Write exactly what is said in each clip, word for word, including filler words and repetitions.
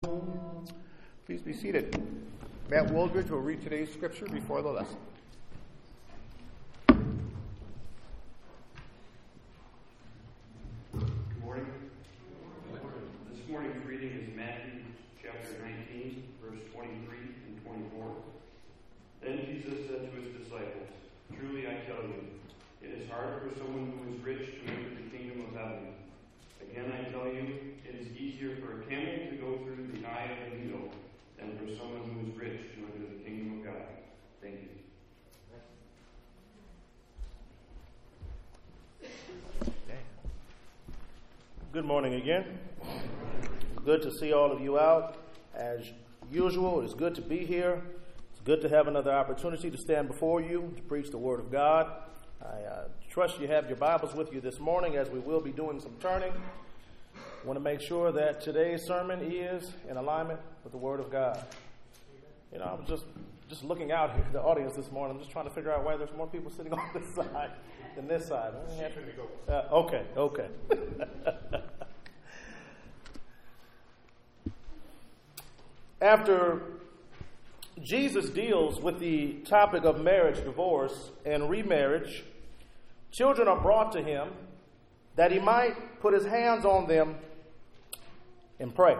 Please be seated. Matt Woldridge will read today's scripture before the lesson. Good morning. This morning's reading is Matthew chapter nineteen, verse twenty-three and twenty-four. Then Jesus said to his disciples, "Truly I tell you, it is hard for someone who is rich to enter the kingdom of heaven. Again I tell you, it is easier for a camel to go through the eye of a needle than for someone who is rich to enter the kingdom of God." Thank you. Good morning again. Good to see all of you out. As usual, it's good to be here. It's good to have another opportunity to stand before you to preach the Word of God. I uh, trust you have your Bibles with you this morning, as we will be doing some turning. I want to make sure that today's sermon is in alignment with the Word of God. You know, I was just, just looking out here at the audience this morning. I'm just trying to figure out why there's more people sitting on this side than this side. Uh, okay, okay. After Jesus deals with the topic of marriage, divorce, and remarriage, children are brought to him that he might put his hands on them and pray.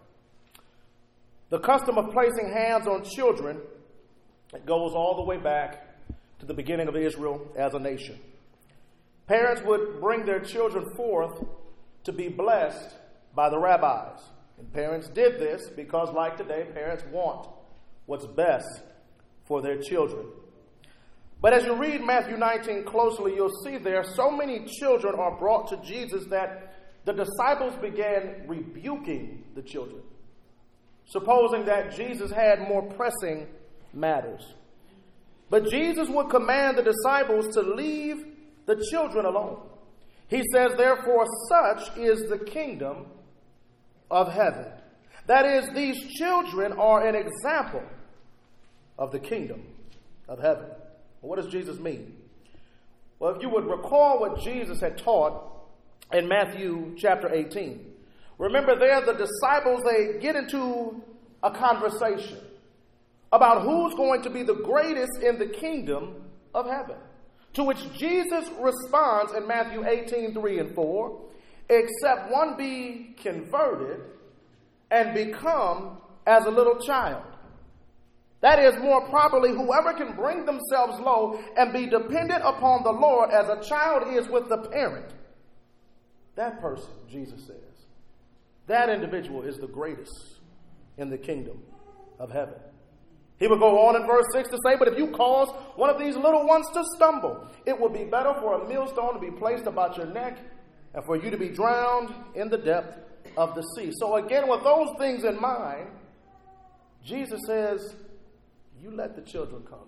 The custom of placing hands on children goes all the way back to the beginning of Israel as a nation. Parents would bring their children forth to be blessed by the rabbis. And parents did this because, like today, parents want what's best for their children. But as you read Matthew nineteen closely, you'll see there so many children are brought to Jesus that the disciples began rebuking the children, supposing that Jesus had more pressing matters. But Jesus would command the disciples to leave the children alone. He says, "Therefore, such is the kingdom of heaven." That is, these children are an example of the kingdom of heaven. What does Jesus mean? Well, if you would recall what Jesus had taught in Matthew chapter eighteen. Remember there, the disciples, they get into a conversation about who's going to be the greatest in the kingdom of heaven. To which Jesus responds in Matthew eighteen, three and four, "Except one be converted and become as a little child." That is, more properly, whoever can bring themselves low and be dependent upon the Lord as a child is with the parent. That person, Jesus says, that individual is the greatest in the kingdom of heaven. He would go on in verse six to say, "But if you cause one of these little ones to stumble, it would be better for a millstone to be placed about your neck and for you to be drowned in the depth of the sea." So again, with those things in mind, Jesus says, you let the children come.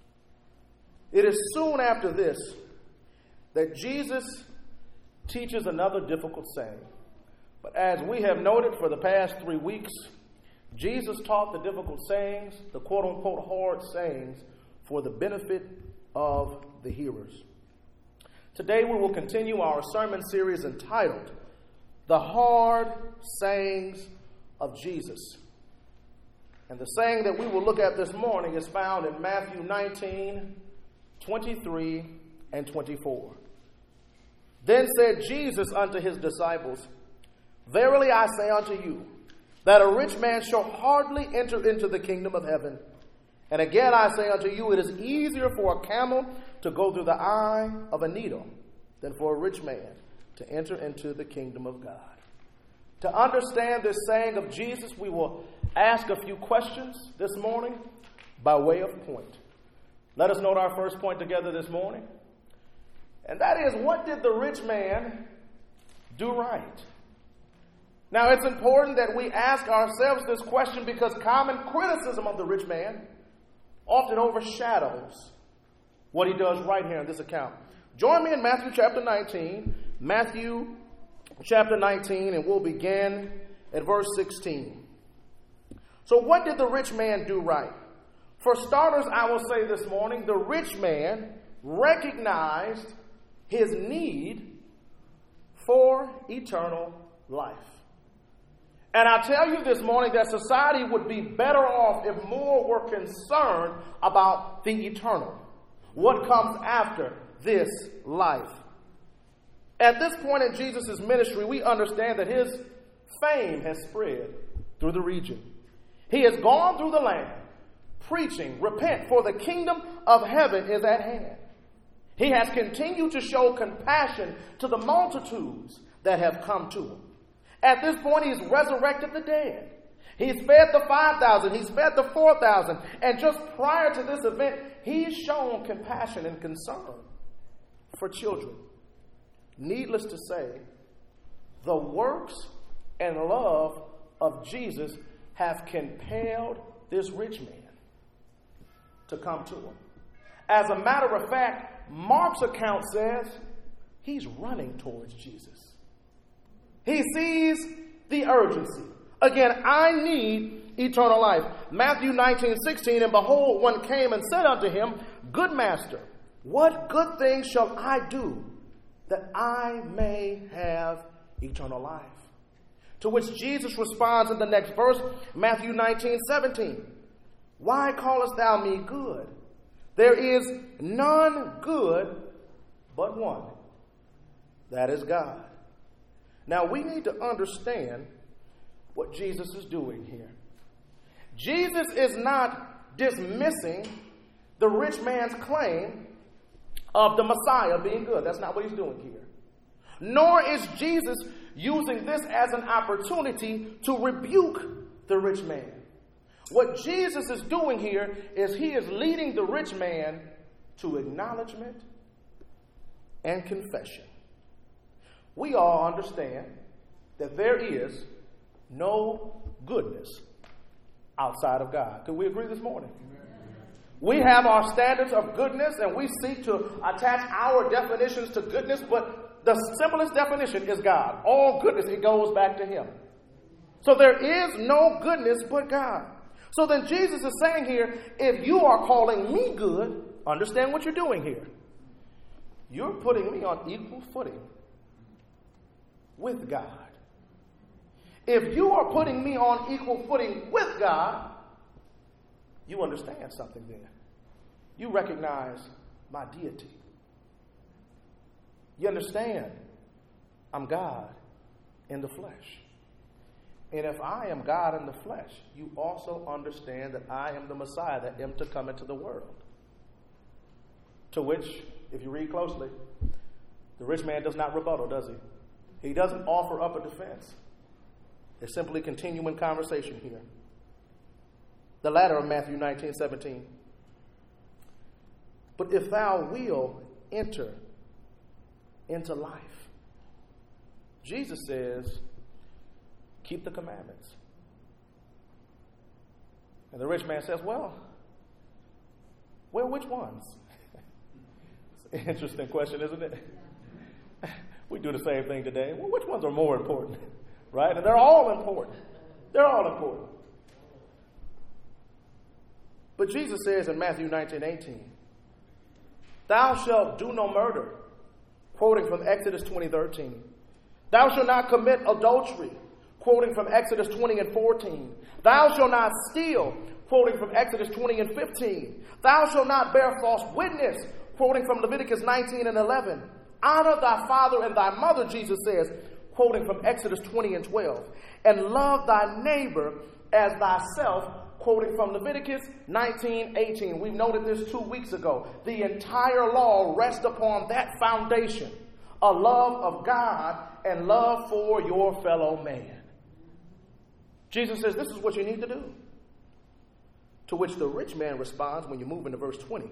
It is soon after this that Jesus teaches another difficult saying. But as we have noted for the past three weeks, Jesus taught the difficult sayings, the quote-unquote hard sayings, for the benefit of the hearers. Today we will continue our sermon series entitled, "The Hard Sayings of Jesus." And the saying that we will look at this morning is found in Matthew nineteen, twenty-three and twenty-four. "Then said Jesus unto his disciples, Verily I say unto you, that a rich man shall hardly enter into the kingdom of heaven. And again I say unto you, it is easier for a camel to go through the eye of a needle than for a rich man to enter into the kingdom of God." To understand this saying of Jesus, we will ask a few questions this morning by way of point. Let us note our first point together this morning. And that is, what did the rich man do right? Now, it's important that we ask ourselves this question because common criticism of the rich man often overshadows what he does right here in this account. Join me in Matthew chapter nineteen. Matthew chapter nineteen, and we'll begin at verse sixteen. So what did the rich man do right? For starters, I will say this morning, the rich man recognized his need for eternal life. And I tell you this morning that society would be better off if more were concerned about the eternal, what comes after this life. At this point in Jesus' ministry, we understand that his fame has spread through the region. He has gone through the land, preaching, repent, for the kingdom of heaven is at hand. He has continued to show compassion to the multitudes that have come to him. At this point, he's resurrected the dead. He's fed the five thousand. He's fed the four thousand. And just prior to this event, he's shown compassion and concern for children. Needless to say, the works and love of Jesus have compelled this rich man to come to him. As a matter of fact, Mark's account says he's running towards Jesus. He sees the urgency. Again, I need eternal life. Matthew nineteen sixteen, and behold, one came and said unto him, Good master, what good thing shall I do that I may have eternal life? To which Jesus responds in the next verse, Matthew nineteen seventeen, Why callest thou me good? There is none good but one, that is God. Now, we need to understand what Jesus is doing here. Jesus is not dismissing the rich man's claim of the Messiah being good. That's not what he's doing here. Nor is Jesus using this as an opportunity to rebuke the rich man. What Jesus is doing here is he is leading the rich man to acknowledgement and confession. We all understand that there is no goodness outside of God. Can we agree this morning? We have our standards of goodness and we seek to attach our definitions to goodness, but the simplest definition is God. All goodness, it goes back to him. So there is no goodness but God. So then Jesus is saying here, if you are calling me good, understand what you're doing here. You're putting me on equal footing with God. If you are putting me on equal footing with God, you understand something then. You recognize my deity. You understand I'm God in the flesh. And if I am God in the flesh, you also understand that I am the Messiah that am to come into the world. To which, if you read closely, the rich man does not rebuttal, does he? He doesn't offer up a defense. It's simply continuing conversation here. The latter of Matthew nineteen seventeen. But if thou wilt enter into life, Jesus says, keep the commandments. And the rich man says, well, well, which ones? It's an interesting question, isn't it? We do the same thing today. Well, which ones are more important? Right? And they're all important. They're all important. But Jesus says in Matthew nineteen eighteen, thou shalt do no murder, quoting from Exodus twenty thirteen. Thou shalt not commit adultery, quoting from Exodus twenty and fourteen. Thou shalt not steal, quoting from Exodus twenty and fifteen. Thou shalt not bear false witness, quoting from Leviticus nineteen and eleven. Honor thy father and thy mother, Jesus says, quoting from Exodus twenty and twelve. And love thy neighbor as thyself, quoting from Leviticus nineteen eighteen. We noted this two weeks ago. The entire law rests upon that foundation, a love of God and love for your fellow man. Jesus says this is what you need to do. To which the rich man responds when you move into verse twenty.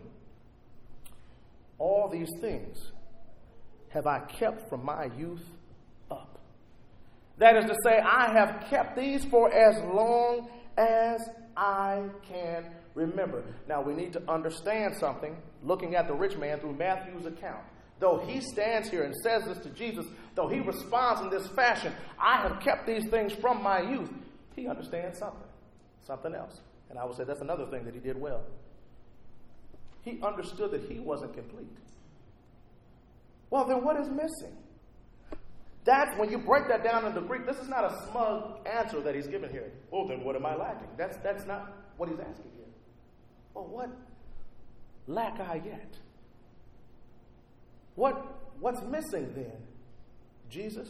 All these things have I kept from my youth up. That is to say, I have kept these for as long as I can remember. Now, we need to understand something looking at the rich man through Matthew's account. Though he stands here and says this to Jesus, though he responds in this fashion, I have kept these things from my youth, he understands something, something else. And I would say that's another thing that he did well. He understood that he wasn't complete. Well, then what is missing? That's when you break that down into Greek. This is not a smug answer that he's given here. Well, then what am I lacking? That's, that's not what he's asking here. Well, what lack I yet? What, what's missing then? Jesus,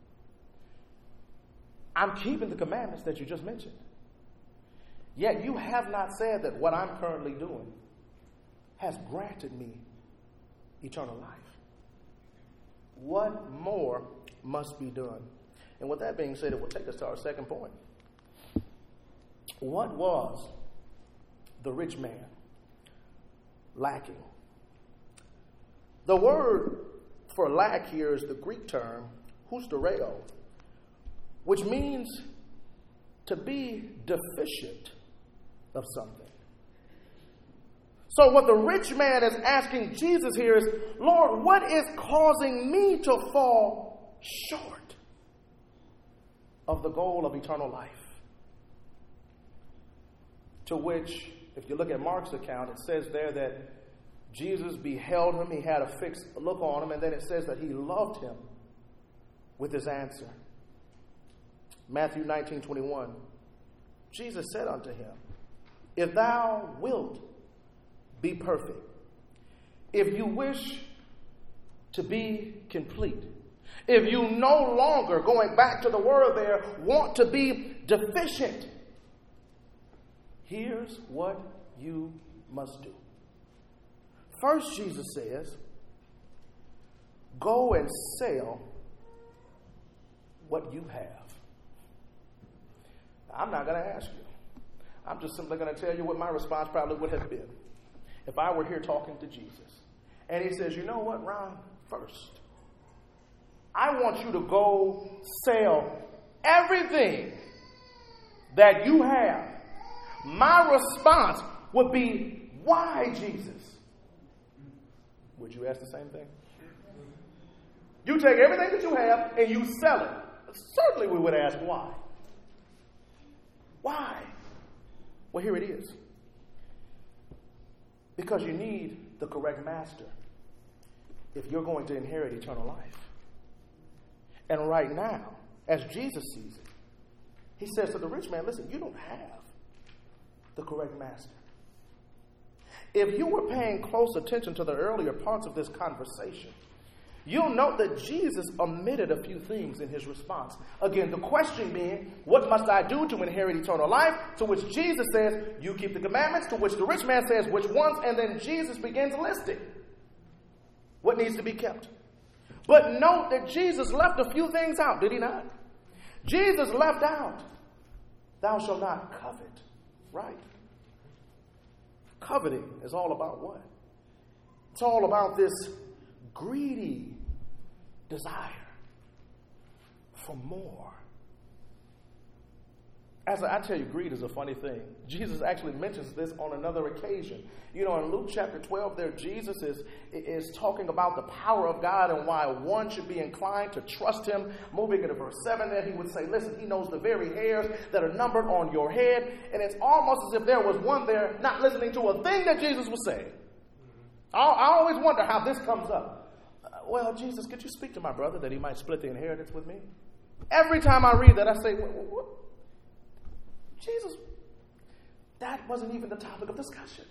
I'm keeping the commandments that you just mentioned. Yet you have not said that what I'm currently doing has granted me eternal life. What more must be done? And with that being said, it will take us to our second point. What was the rich man lacking? The word for lack here is the Greek term hustereo, which means to be deficient of something. So what the rich man is asking Jesus here is, Lord, what is causing me to fall short of the goal of eternal life? To which, if you look at Mark's account, it says there that Jesus beheld him, he had a fixed look on him, and then it says that he loved him with his answer. Matthew nineteen twenty-one, Jesus said unto him, if thou wilt be perfect, if you wish to be complete, if you no longer, going back to the word there, want to be deficient, here's what you must do. First, Jesus says, go and sell what you have. I'm not going to ask you. I'm just simply going to tell you what my response probably would have been if I were here talking to Jesus. And he says, you know what, Ron? First, I want you to go sell everything that you have. My response would be, why, Jesus? Would you ask the same thing? You take everything that you have and you sell it. Certainly we would ask why. Why? Well, here it is. Because you need the correct master if you're going to inherit eternal life. And right now, as Jesus sees it, he says to the rich man, listen, you don't have the correct master. If you were paying close attention to the earlier parts of this conversation, you'll note that Jesus omitted a few things in his response. Again, the question being, what must I do to inherit eternal life? To which Jesus says, you keep the commandments. To which the rich man says, which ones? And then Jesus begins listing what needs to be kept. But note that Jesus left a few things out, did he not? Jesus left out, thou shalt not covet, right? Coveting is all about what? It's all about this greedy desire for more. As I, I tell you, greed is a funny thing. Jesus actually mentions this on another occasion. You know, in Luke chapter twelve there, Jesus is, is talking about the power of God and why one should be inclined to trust him. Moving into verse seven there, he would say, listen, he knows the very hairs that are numbered on your head. And it's almost as if there was one there not listening to a thing that Jesus was saying. I, I always wonder how this comes up. Uh, well, Jesus, could you speak to my brother that he might split the inheritance with me? Every time I read that, I say, what, what? Jesus, that wasn't even the topic of discussion.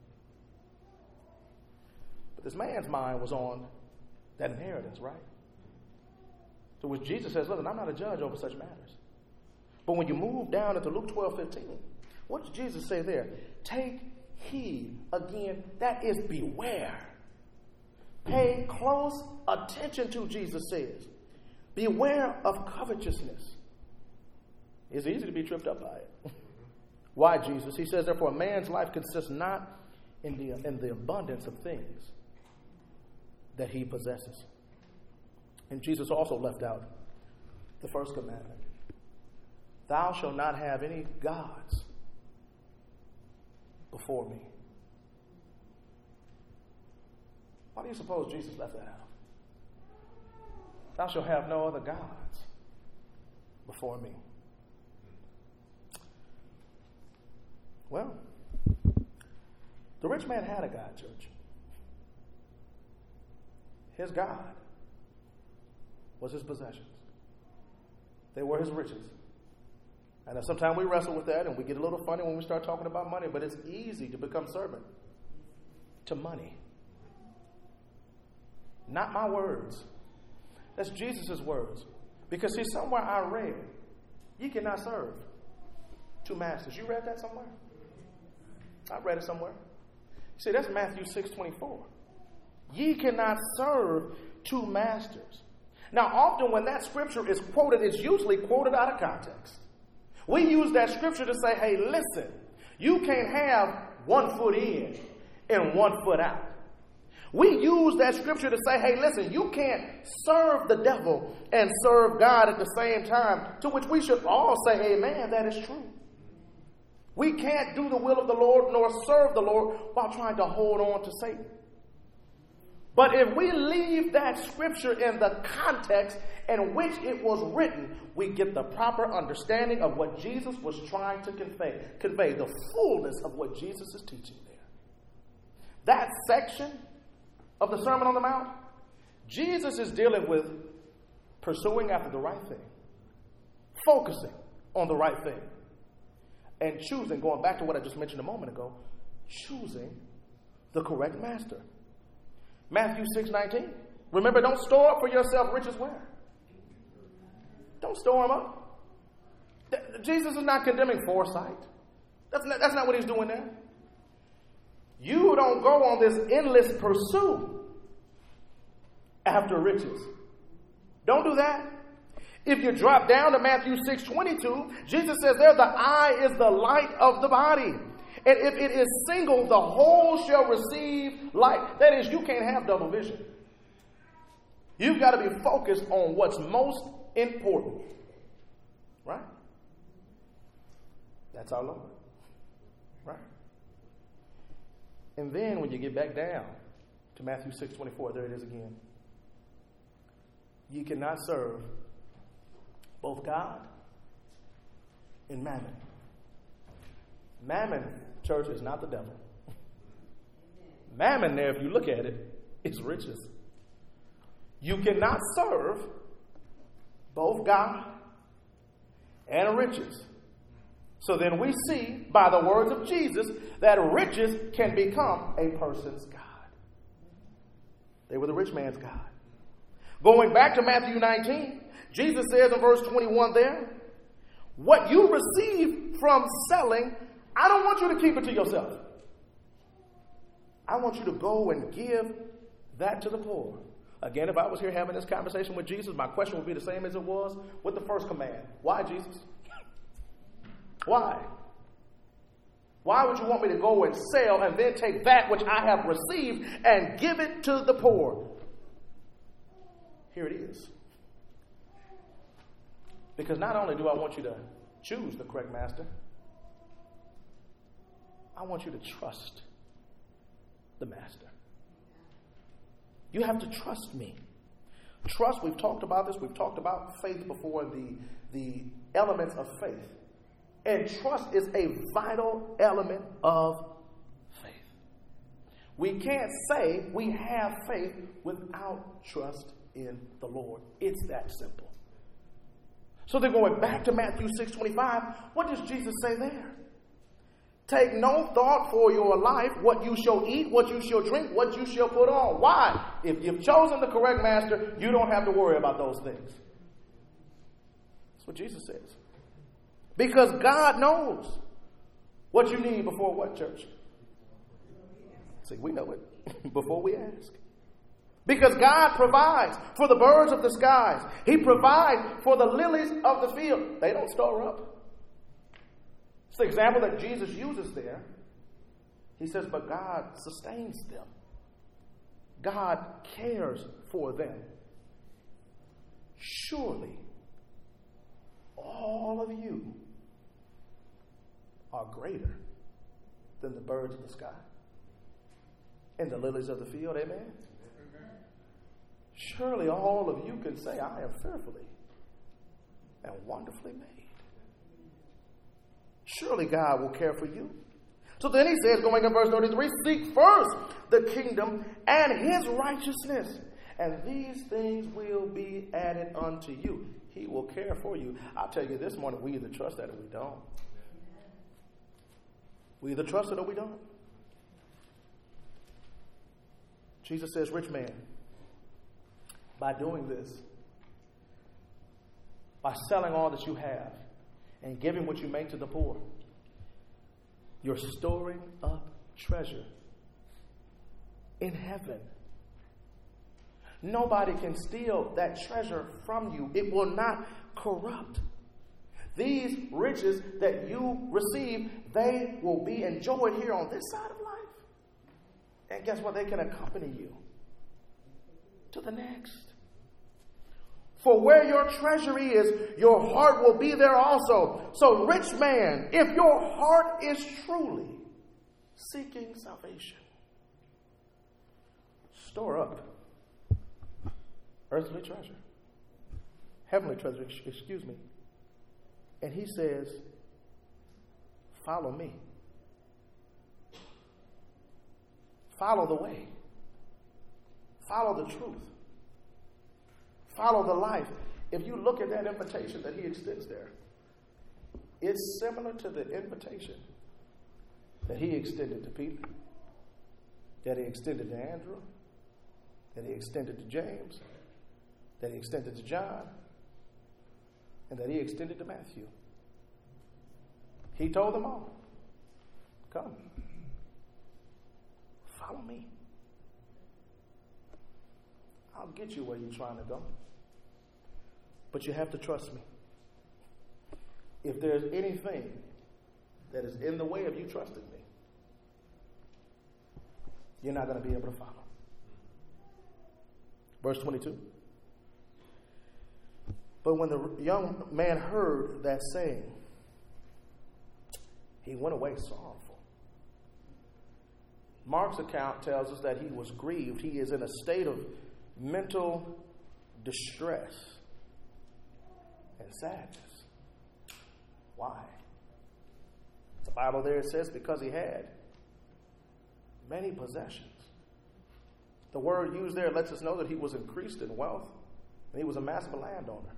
But this man's mind was on that inheritance, right? So which Jesus says, listen, I'm not a judge over such matters. But when you move down into Luke twelve fifteen, what does Jesus say there? Take heed. Again, that is beware. Pay close attention to, Jesus says. Beware of covetousness. It's easy to be tripped up by it. Why, Jesus? He says, therefore, a man's life consists not in the, in the abundance of things that he possesses. And Jesus also left out the first commandment. Thou shalt not have any gods before me. Why do you suppose Jesus left that out? Thou shalt have no other gods before me. Well, the rich man had a God, church. His God was his possessions. They were his riches. And sometimes we wrestle with that and we get a little funny when we start talking about money, but it's easy to become servant to money. Not my words. That's Jesus' words. Because see, somewhere I read, you cannot serve two masters. You read that somewhere? I read it somewhere. See, that's Matthew six twenty-four. Ye cannot serve two masters. Now, often when that scripture is quoted, it's usually quoted out of context. We use that scripture to say, hey, listen, you can't have one foot in and one foot out. We use that scripture to say, hey, listen, you can't serve the devil and serve God at the same time, to which we should all say, amen, that is true. We can't do the will of the Lord nor serve the Lord while trying to hold on to Satan. But if we leave that scripture in the context in which it was written, we get the proper understanding of what Jesus was trying to convey, convey the fullness of what Jesus is teaching there. That section of the Sermon on the Mount, Jesus is dealing with pursuing after the right thing, focusing on the right thing, and choosing, going back to what I just mentioned a moment ago, choosing the correct master. Matthew six nineteen. Remember, don't store up for yourself riches where? Don't store them up. Jesus is not condemning foresight. That's not, that's not what he's doing there. You don't go on this endless pursuit after riches. Don't do that. If you drop down to Matthew six twenty-two, Jesus says there, the eye is the light of the body. And if it is single, the whole shall receive light. That is, you can't have double vision. You've got to be focused on what's most important. Right? That's our Lord. Right? And then when you get back down to Matthew six twenty-four, there it is again. You cannot serve both God and mammon. Mammon, church, is not the devil. Mammon there, if you look at it, is riches. You cannot serve both God and riches. So then we see by the words of Jesus that riches can become a person's God. They were the rich man's God. Going back to Matthew nineteen, Jesus says in verse twenty-one there, what you receive from selling, I don't want you to keep it to yourself. I want you to go and give that to the poor. Again, if I was here having this conversation with Jesus, my question would be the same as it was with the first command. Why, Jesus? Why? Why would you want me to go and sell and then take that which I have received and give it to the poor? Here it is. Because not only do I want you to choose the correct master, I want you to trust the master. You have to trust me. Trust, we've talked about this. We've talked about faith before, the, the elements of faith. And trust is a vital element of faith. We can't say we have faith without trust in the Lord. It's that simple. So then going back to Matthew six twenty-five, what does Jesus say there? Take no thought for your life, what you shall eat, what you shall drink, what you shall put on. Why? If you've chosen the correct master, you don't have to worry about those things. That's what Jesus says. Because God knows what you need before what, church? See, we know it before we ask. Because God provides for the birds of the skies. He provides for the lilies of the field. They don't store up. It's the example that Jesus uses there. He says, but God sustains them. God cares for them. Surely, all of you are greater than the birds of the sky and the lilies of the field. Amen? Amen. Surely all of you can say, I am fearfully and wonderfully made. Surely God will care for you. So then he says, going in verse thirty-three, seek first the kingdom and his righteousness, And these things will be added unto you. He will care for you. I'll tell you this morning, we either trust that or we don't. We either trust it or we don't. Jesus says, rich man, by doing this, by selling all that you have and giving what you make to the poor, you're storing up treasure in heaven. Nobody can steal that treasure from you. It will not corrupt. These riches that you receive, they will be enjoyed here on this side of life. And guess what? They can accompany you to the next. For where your treasury is, your heart will be there also. So, rich man, if your heart is truly seeking salvation, store up earthly treasure, heavenly treasure, excuse me. And he says, follow me. Follow the way. Follow the truth. Follow the life. If you look at that invitation that he extends there, it's similar to the invitation that he extended to Peter, that he extended to Andrew, that he extended to James, that he extended to John, and that he extended to Matthew. He told them all, come, follow me. I'll get you where you're trying to go. But you have to trust me. If there's anything that is in the way of you trusting me, you're not going to be able to follow. Verse twenty-two. But when the young man heard that saying, he went away sorrowful. Mark's account tells us that he was grieved. He is in a state of mental distress and sadness. Why? The Bible there says because he had many possessions. The word used there lets us know that he was increased in wealth and he was a massive landowner.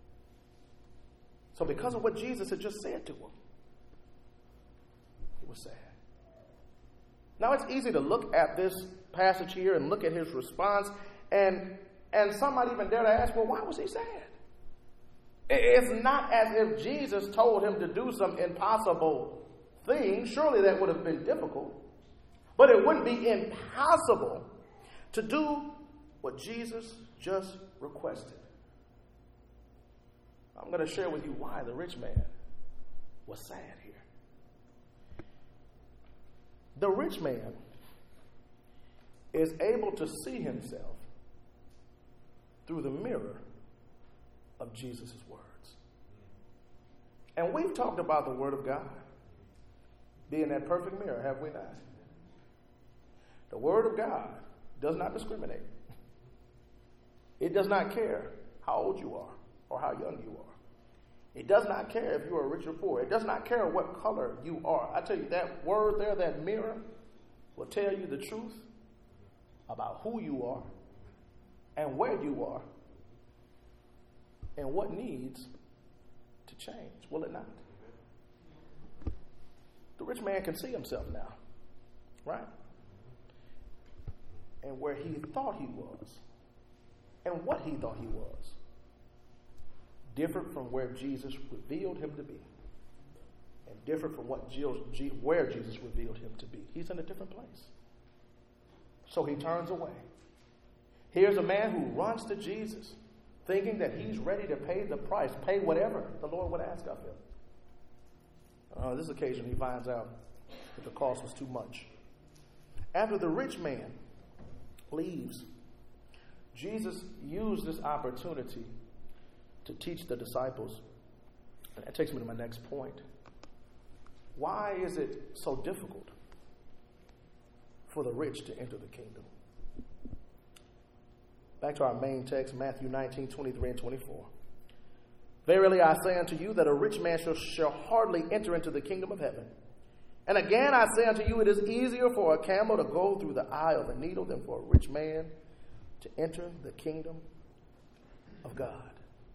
So because of what Jesus had just said to him, he was sad. Now it's easy to look at this passage here and look at his response, and and some might even dare to ask, well, why was he sad? It's not as if Jesus told him to do some impossible thing. Surely that would have been difficult. But it wouldn't be impossible to do what Jesus just requested. I'm going to share with you why the rich man was sad here. The rich man is able to see himself through the mirror of Jesus' words. And we've talked about the Word of God being that perfect mirror, have we not? The Word of God does not discriminate. It does not care how old you are or how young you are. It does not care if you are rich or poor. It does not care what color you are. I tell you, that word there, that mirror, will tell you the truth about who you are and where you are and what needs to change. Will it not? The rich man can see himself now, right? And where he thought he was and what he thought he was, different from where Jesus revealed him to be, and different from what G- G- where Jesus revealed him to be. He's in a different place. So he turns away. Here's a man who runs to Jesus, thinking that he's ready to pay the price, pay whatever the Lord would ask of him. On uh, this occasion, he finds out that the cost was too much. After the rich man leaves, Jesus used this opportunity to teach the disciples. And that takes me to my next point. Why is it so difficult for the rich to enter the kingdom? Back to our main text, Matthew nineteen, twenty-three and twenty-four. Verily I say unto you that a rich man shall, shall hardly enter into the kingdom of heaven. And again I say unto you, it is easier for a camel to go through the eye of a needle than for a rich man to enter the kingdom of God.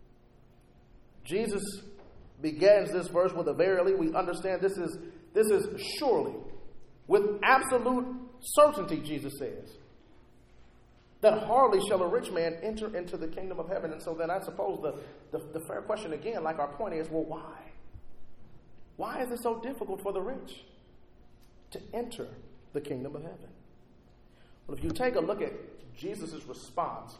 Jesus begins this verse with a verily. We understand this is, this is surely, with absolute certainty, Jesus says, that hardly shall a rich man enter into the kingdom of heaven. And so then I suppose the, the, the fair question again, like our point is, well, why? Why is it so difficult for the rich to enter the kingdom of heaven? Well, if you take a look at Jesus' response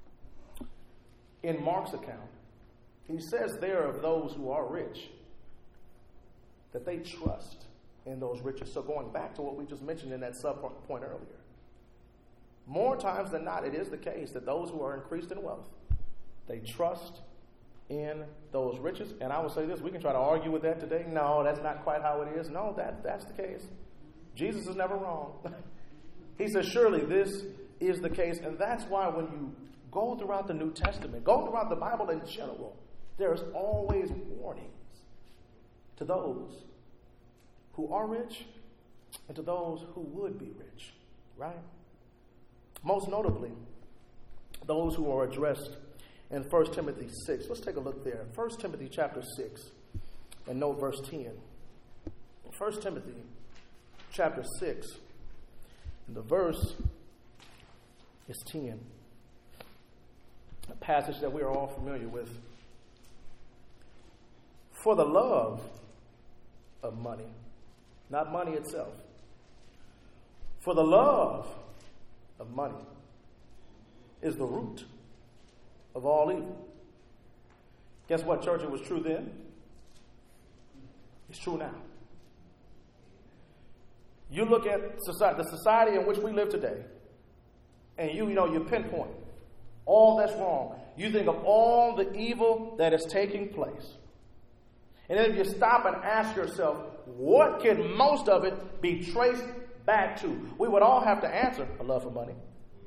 in Mark's account, he says there of those who are rich that they trust in those riches. So going back to what we just mentioned in that sub point earlier, more times than not, it is the case that those who are increased in wealth, they trust in those riches. And I will say this, we can try to argue with that today. No, that's not quite how it is. No, that, that's the case. Jesus is never wrong. He says, surely this is the case. And that's why when you go throughout the New Testament, go throughout the Bible in general, there's always warnings to those who are rich and to those who would be rich, right? Most notably, those who are addressed in First Timothy six. Let's take a look there. First Timothy chapter six and note verse ten. First Timothy chapter six, and the verse is ten. A passage that we are all familiar with. For the love of money, not money itself. For the love of money is the root of all evil. Guess what, church? It was true then. It's true now. You look at society, the society in which we live today, and you, you know, you pinpoint all that's wrong. You think of all the evil that is taking place. And then if you stop and ask yourself, what can most of it be traced back to? We would all have to answer a love for money.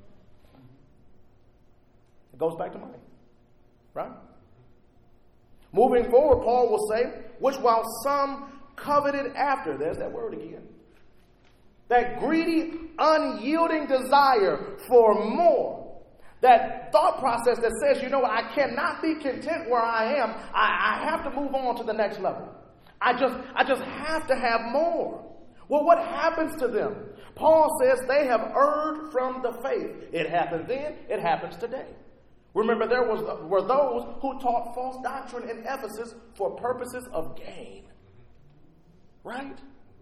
It goes back to money, right? Moving forward, Paul will say, which while some coveted after, there's that word again, that greedy, unyielding desire for more, that thought process that says, you know what, I cannot be content where I am. I, I have to move on to the next level. I just, I just have to have more. Well, what happens to them? Paul says they have erred from the faith. It happened then, it happens today. Remember, there was were those who taught false doctrine in Ephesus for purposes of gain. Right?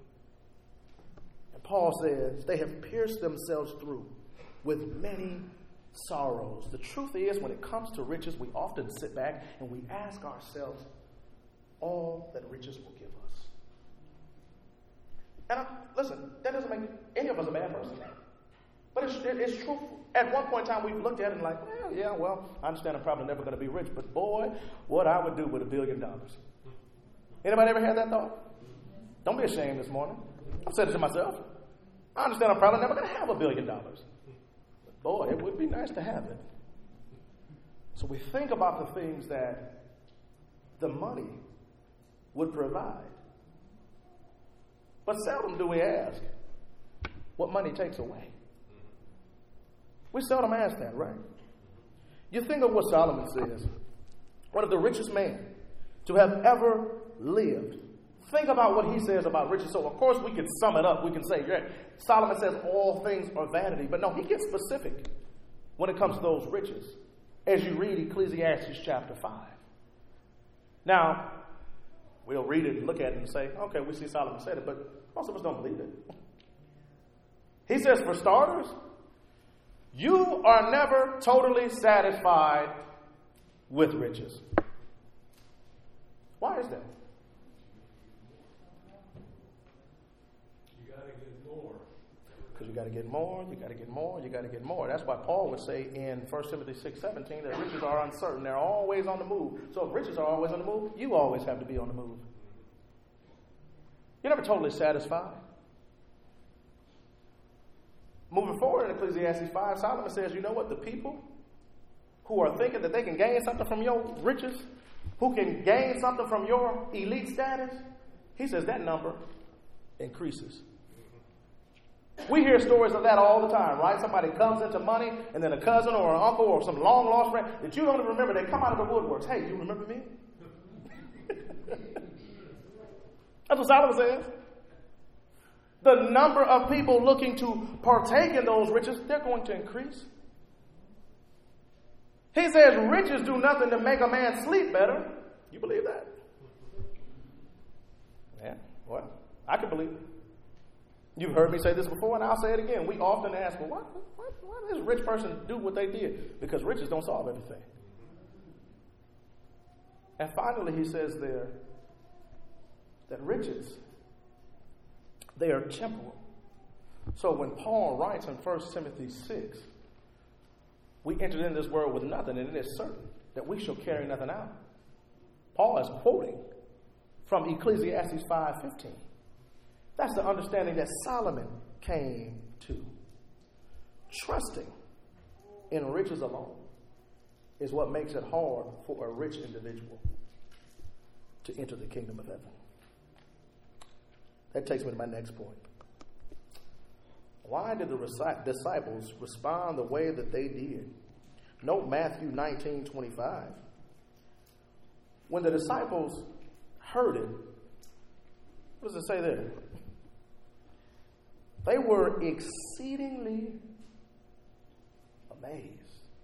And Paul says they have pierced themselves through with many sorrows. The truth is, when it comes to riches, we often sit back and we ask ourselves all that riches will give us. And I, listen, that doesn't make any of us a bad person. But it's, it, it's true. At one point in time, we've looked at it and like, well, yeah, well, I understand I'm probably never going to be rich, but boy, what I would do with a billion dollars. Anybody ever had that thought? Don't be ashamed this morning. I've said it to myself. I understand I'm probably never going to have a billion dollars. But boy, it would be nice to have it. So we think about the things that the money would provide. But seldom do we ask what money takes away. We seldom ask that, right? You think of what Solomon says. One of the richest men to have ever lived. Think about what he says about riches. So, of course, we can sum it up. We can say, yeah, Solomon says all things are vanity. But no, he gets specific when it comes to those riches as you read Ecclesiastes chapter five. Now, we'll read it and look at it and say, okay, we see Solomon said it, but most of us don't believe it. He says, for starters, you are never totally satisfied with riches. Why is that? You got to get more. Because you got to get more, you got to get more, you got to get more. That's why Paul would say in First Timothy six seventeen that riches are uncertain. They're always on the move. So if riches are always on the move, you always have to be on the move. You're never totally satisfied. Moving forward in Ecclesiastes five, Solomon says, you know what? The people who are thinking that they can gain something from your riches, who can gain something from your elite status, he says that number increases. We hear stories of that all the time, right? Somebody comes into money, and then a cousin or an uncle or some long-lost friend that you don't even remember, they come out of the woodworks. Hey, you remember me? That's what Solomon says. The number of people looking to partake in those riches, they're going to increase. He says riches do nothing to make a man sleep better. You believe that? Yeah, well, I can believe it. You've heard me say this before, and I'll say it again. We often ask, well, why, why, why does this rich person do what they did? Because riches don't solve everything. And finally, he says there that riches, they are temporal. So when Paul writes in First Timothy six, we entered into this world with nothing, and it is certain that we shall carry nothing out. Paul is quoting from Ecclesiastes five fifteen. That's the understanding that Solomon came to. Trusting in riches alone is what makes it hard for a rich individual to enter the kingdom of heaven. That takes me to my next point. Why did the disciples respond the way that they did? Note Matthew nineteen twenty-five. When the disciples heard it, what does it say there? They were exceedingly amazed.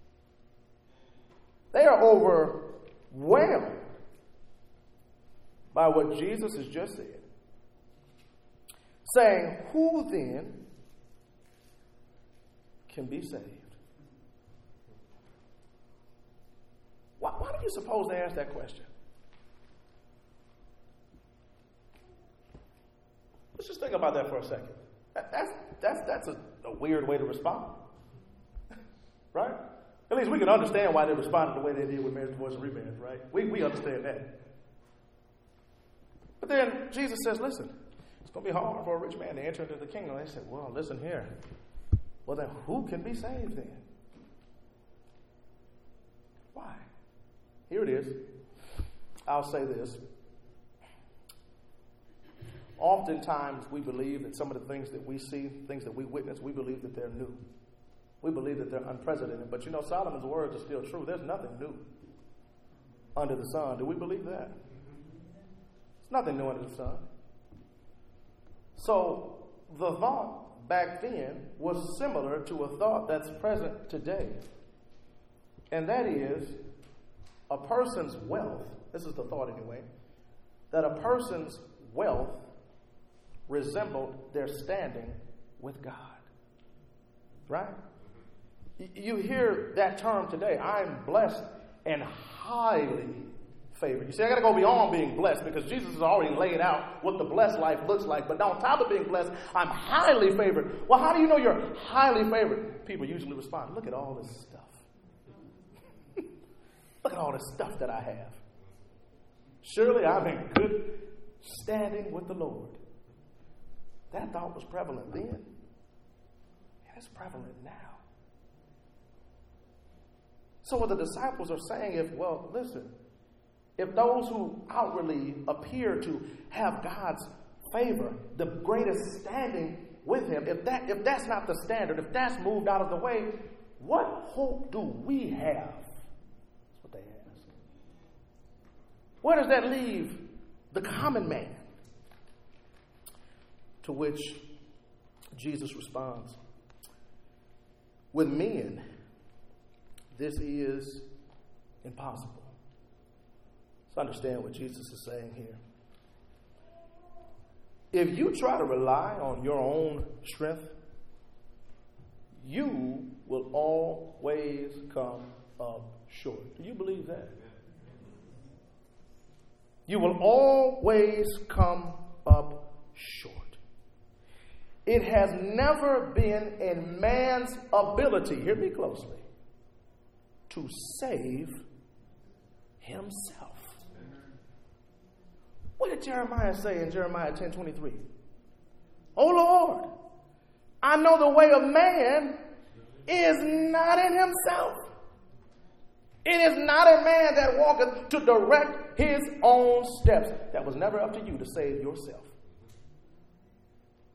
They are overwhelmed by what Jesus has just said, saying, who then can be saved? Why, why do you suppose they asked that question? Let's just think about that for a second. That, that's that's that's a, a weird way to respond. Right? At least we can understand why they responded the way they did with marriage, divorce, and remarriage, right? We we understand that. But then Jesus says, listen, it's going to be hard for a rich man to enter into the kingdom. They said, well, listen here. Well, then who can be saved then? Why? Here it is. I'll say this. Oftentimes we believe that some of the things that we see, things that we witness, we believe that they're new. We believe that they're unprecedented. But you know, Solomon's words are still true. There's nothing new under the sun. Do we believe that? There's nothing new under the sun. So the thought back then was similar to a thought that's present today. And that is a person's wealth, this is the thought anyway, that a person's wealth resembled their standing with God. Right? You hear that term today, I'm blessed and highly favored. You see, I got to go beyond being blessed because Jesus has already laid out what the blessed life looks like. But on top of being blessed, I'm highly favored. Well, how do you know you're highly favored? People usually respond, look at all this stuff. Look at all this stuff that I have. Surely I'm in good standing with the Lord. That thought was prevalent then. And it's prevalent now. So what the disciples are saying is, well, listen, if those who outwardly appear to have God's favor, the greatest standing with him, if that if that's not the standard, if that's moved out of the way, what hope do we have? That's what they ask. Where does that leave the common man? To which Jesus responds, with men, this is impossible. Let's understand what Jesus is saying here. If you try to rely on your own strength, you will always come up short. Do you believe that? You will always come up short. It has never been in man's ability, hear me closely, to save himself. What did Jeremiah say in Jeremiah ten twenty-three? Oh Lord, I know the way of man is not in himself. It is not a man that walketh to direct his own steps. That was never up to you to save yourself. Go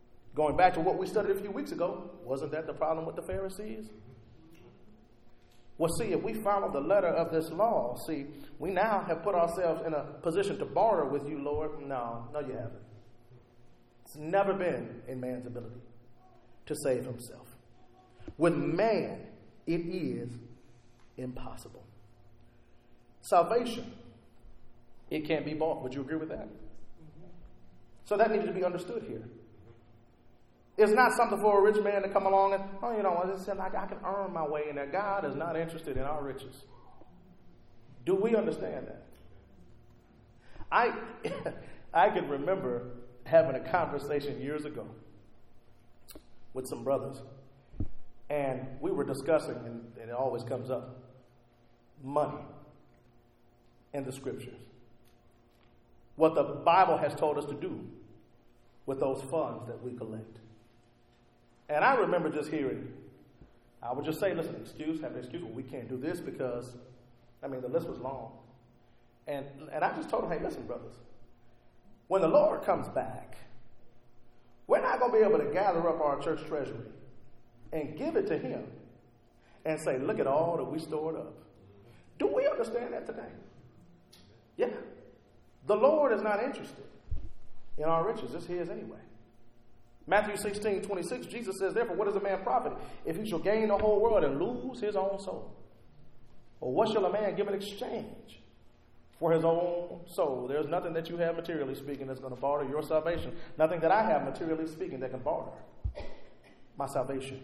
Going back to what we studied a few weeks ago, wasn't that the problem with the Pharisees? Well, see, if we follow the letter of this law, see, we now have put ourselves in a position to barter with you, Lord. No, no, you haven't. It's never been in man's ability to save himself. With man, it is impossible. Salvation, it can't be bought. Would you agree with that? So that needs to be understood here. It's not something for a rich man to come along and, oh, you know, I, just, I, I can earn my way in there. God is not interested in our riches. Do we understand that? I, I can remember having a conversation years ago with some brothers, and we were discussing, and, and it always comes up, money in the scriptures. What the Bible has told us to do with those funds that we collect. And I remember just hearing, I would just say, listen, excuse, have an excuse, well, we can't do this because, I mean, the list was long. And, and I just told them, hey, listen, brothers, when the Lord comes back, we're not going to be able to gather up our church treasury and give it to him and say, look at all that we stored up. Do we understand that today? Yeah. The Lord is not interested in our riches. It's his anyway. Matthew sixteen, twenty-six, Jesus says, therefore, what is a man profit if he shall gain the whole world and lose his own soul? Or what shall a man give in exchange for his own soul? There's nothing that you have materially speaking that's going to barter your salvation. Nothing that I have materially speaking that can barter my salvation.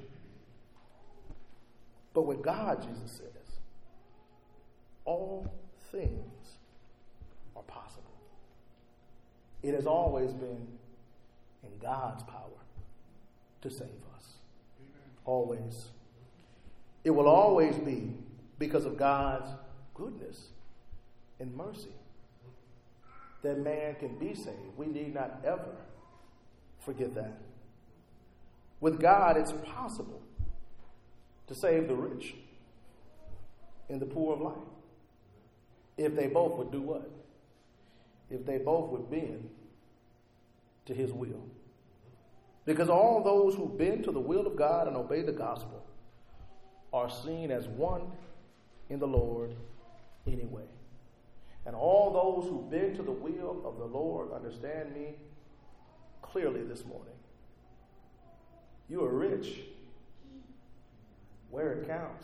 But with God, Jesus says, all things are possible. It has always been in God's power to save us. Always. It will always be because of God's goodness and mercy that man can be saved. We need not ever forget that. With God, it's possible to save the rich and the poor of life. If they both would do what? If they both would bend to his will. Because all those who bend to the will of God and obey the gospel are seen as one in the Lord anyway. And all those who bend to the will of the Lord, understand me clearly this morning. You are rich where it counts.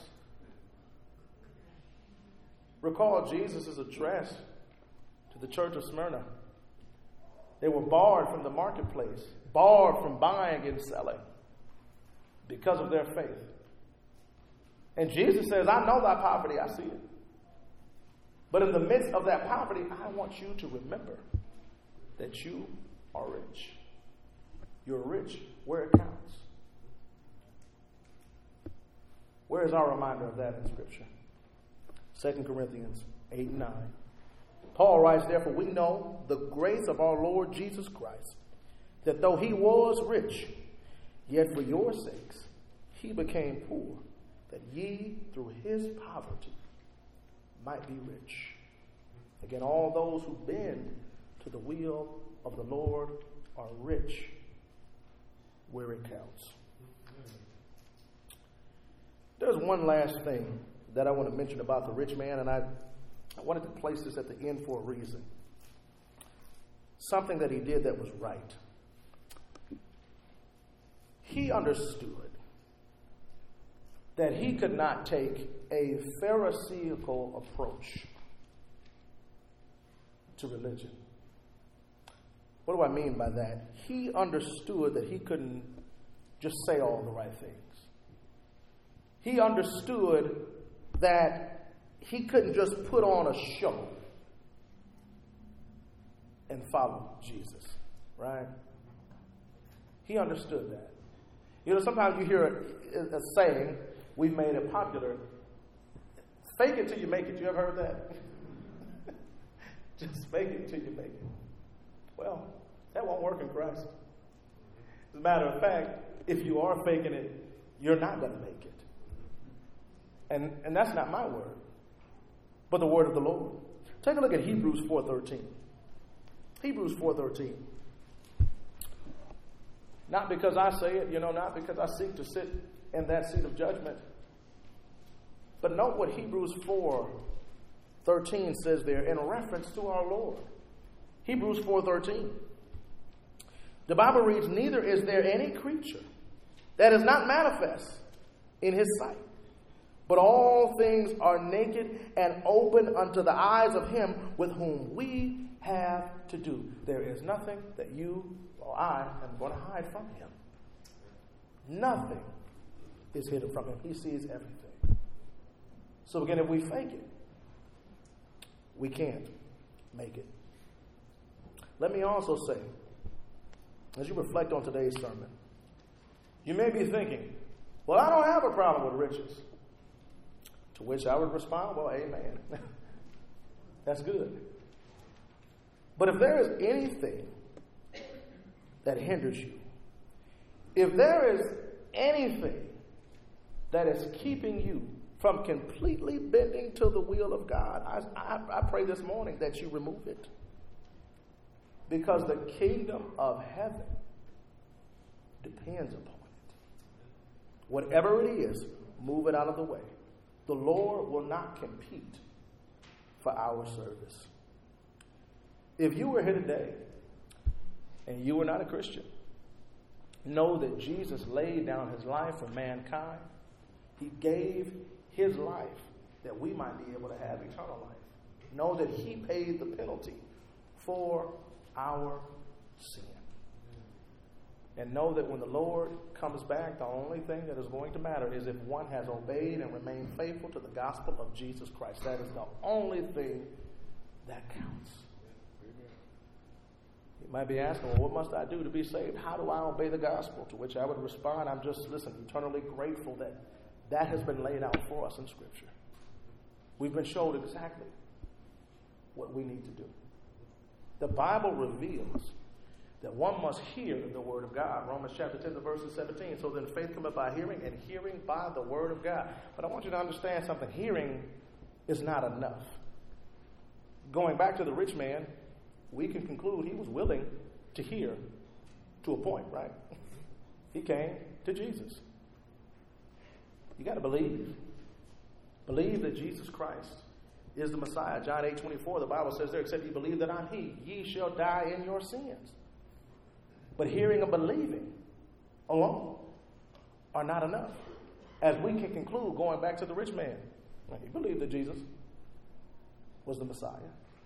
Recall Jesus' address to the church of Smyrna. They were barred from the marketplace, barred from buying and selling because of their faith. And Jesus says, I know thy poverty, I see it. But in the midst of that poverty, I want you to remember that you are rich. You're rich where it counts. Where is our reminder of that in Scripture? Second Corinthians eight and nine. Paul writes, therefore, we know the grace of our Lord Jesus Christ, that though he was rich, yet for your sakes he became poor, that ye through his poverty might be rich. Again, all those who bend to the will of the Lord are rich where it counts. There's one last thing that I want to mention about the rich man, and I, I wanted to place this at the end for a reason. Something that he did that was right. He understood that he could not take a Pharisaical approach to religion. What do I mean by that? He understood that he couldn't just say all the right things. He understood that he couldn't just put on a show and follow Jesus, right? He understood that. You know, sometimes you hear a, a saying, we've made it popular, fake it till you make it. You ever heard that? Just fake it till you make it. Well, that won't work in Christ. As a matter of fact, if you are faking it, you're not going to make it. And, and that's not my word, but the word of the Lord. Take a look at Hebrews four thirteen. Hebrews four thirteen. Not because I say it, you know, not because I seek to sit in that seat of judgment. But note what Hebrews four thirteen says there in reference to our Lord. Hebrews four thirteen. The Bible reads, neither is there any creature that is not manifest in his sight, but all things are naked and open unto the eyes of him with whom we have to do. There is nothing that you or I am going to hide from him. Nothing is hidden from him. He sees everything. So again, if we fake it, we can't make it. Let me also say, as you reflect on today's sermon, you may be thinking, well, I don't have a problem with riches. To which I would respond, well, amen. That's good. But if there is anything that hinders you, if there is anything that is keeping you from completely bending to the will of God, I, I, I pray this morning that you remove it. Because the kingdom of heaven depends upon it. Whatever it is, move it out of the way. The Lord will not compete for our service. If you were here today and you were not a Christian, know that Jesus laid down his life for mankind. He gave his life that we might be able to have eternal life. Know that he paid the penalty for our sin. And know that when the Lord comes back, the only thing that is going to matter is if one has obeyed and remained faithful to the gospel of Jesus Christ. That is the only thing that counts. You might be asking, well, what must I do to be saved? How do I obey the gospel? To which I would respond, I'm just, listen, eternally grateful that that has been laid out for us in Scripture. We've been showed exactly what we need to do. The Bible reveals that one must hear the word of God. Romans chapter ten, verse seventeen. So then faith cometh by hearing, and hearing by the word of God. But I want you to understand something. Hearing is not enough. Going back to the rich man, we can conclude he was willing to hear to a point, right? He came to Jesus. You got to believe. Believe that Jesus Christ is the Messiah. John eight twenty-four, the Bible says there, except ye believe that I'm he, ye shall die in your sins. But hearing and believing alone are not enough. As we can conclude, going back to the rich man, he believed that Jesus was the Messiah.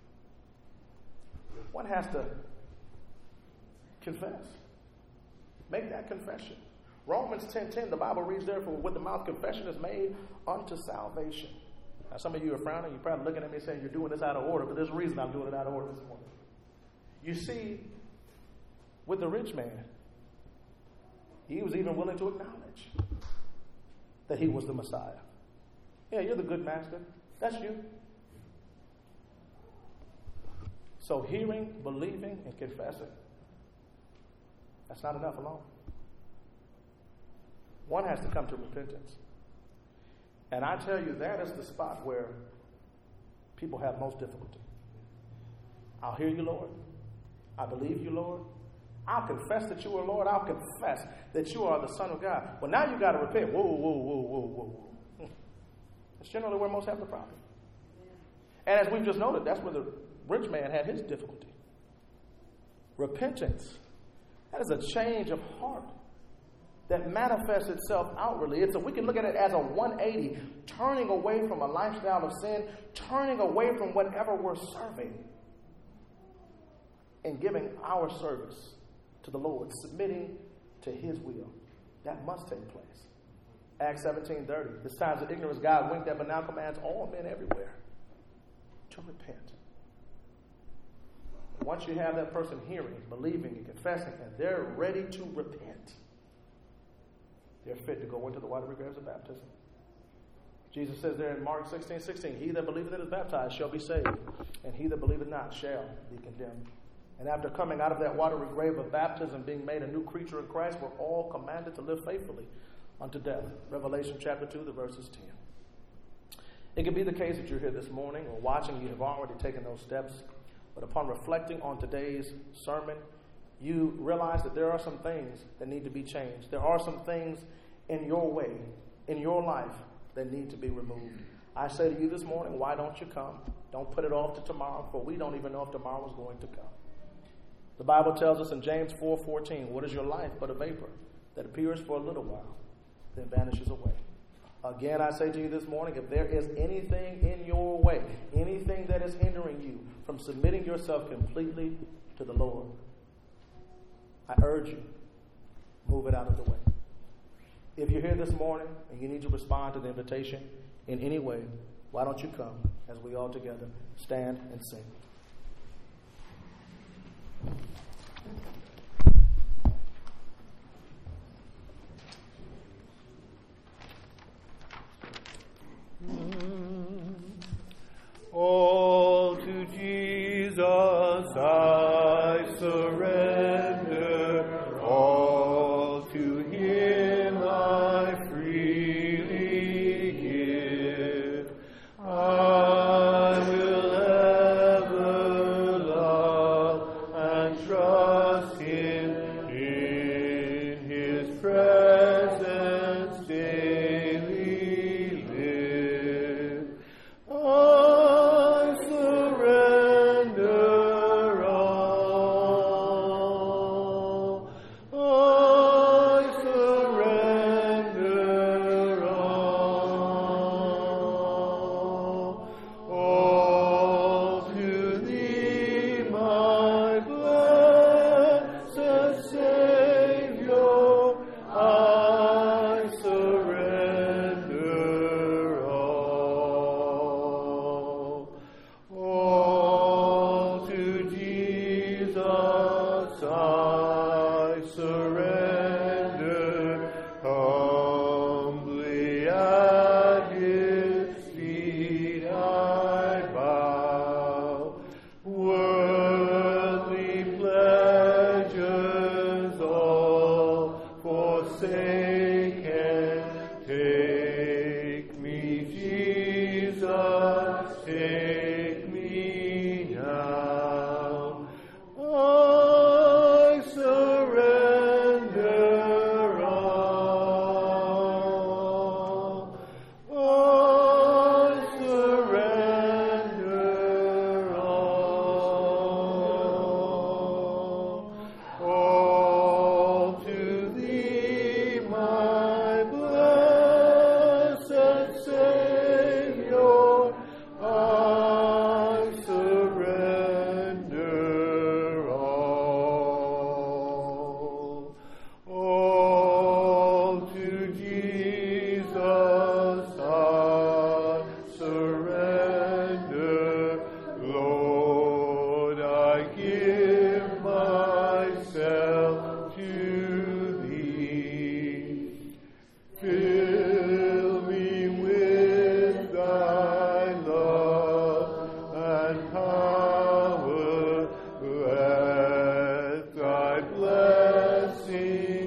One has to confess. Make that confession. Romans ten ten, the Bible reads there, for with the mouth confession is made unto salvation. Now, some of you are frowning. You're probably looking at me saying you're doing this out of order, but there's a reason I'm doing it out of order this morning. You see, with the rich man, he was even willing to acknowledge that he was the Messiah. Yeah, you're the good master. That's you. So hearing, believing, and confessing, that's not enough alone. One has to come to repentance. And I tell you, that is the spot where people have most difficulty. I'll hear you, Lord. I believe you, Lord. I'll confess that you are Lord. I'll confess that you are the Son of God. Well, now you got to repent. Whoa, whoa, whoa, whoa, whoa, whoa. That's generally where most have the problem. And as we've just noted, that's where the rich man had his difficulty. Repentance. That is a change of heart that manifests itself outwardly. It's a, we can look at it as a one eighty, turning away from a lifestyle of sin, turning away from whatever we're serving, and giving our service to the Lord, submitting to his will. That must take place. Acts seventeen thirty. This times of ignorance God winked at, but now commands all men everywhere to repent. Once you have that person hearing, believing, and confessing, and they're ready to repent, they're fit to go into the watery graves of baptism. Jesus says there in Mark sixteen sixteen, he that believeth and is baptized shall be saved, and he that believeth not shall be condemned. And after coming out of that watery grave of baptism, being made a new creature in Christ, we're all commanded to live faithfully unto death. Revelation chapter two, the verses ten. It could be the case that you're here this morning or watching, you have already taken those steps. But upon reflecting on today's sermon, you realize that there are some things that need to be changed. There are some things in your way, in your life, that need to be removed. I say to you this morning, why don't you come? Don't put it off to tomorrow, for we don't even know if tomorrow is going to come. The Bible tells us in James four fourteen, what is your life but a vapor that appears for a little while, then vanishes away? Again, I say to you this morning, if there is anything in your way, anything that is hindering you from submitting yourself completely to the Lord, I urge you, move it out of the way. If you're here this morning and you need to respond to the invitation in any way, why don't you come as we all together stand and sing. All to Jesus I surrender, all to Him I freely give. I will ever love and trust Him in His presence daily live. I surrender all. I surrender all. All to Thee, my blessed Savior, I surrender all. All to Jesus I surrender, humbly at His feet I bow. Worldly pleasures all forsake and take me, Jesus, take me now. I surrender all. I surrender all. All to Thee, my blessed Savior, I surrender all. All to Jesus I surrender. Lord, I give myself to Thee. Fill me with Thy love and power. Let Thy blessing